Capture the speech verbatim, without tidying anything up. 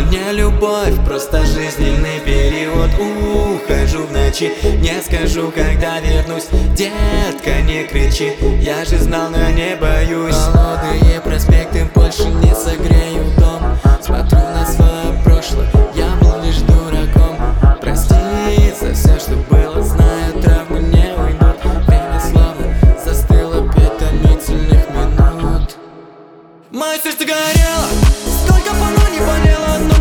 не любовь, просто жизненный период. Ухожу в ночи, не скажу, когда вернусь. Детка, не кричи, я же знал, но не боюсь. Холодные проспекты больше не согреют дом. Смотрю на свое прошлое, я был лишь дураком. Прости за все, что было, знаю, травмы не уйдут. Время словно застыло пять томительных минут. Мое сердце горело, сколько порой не болело, но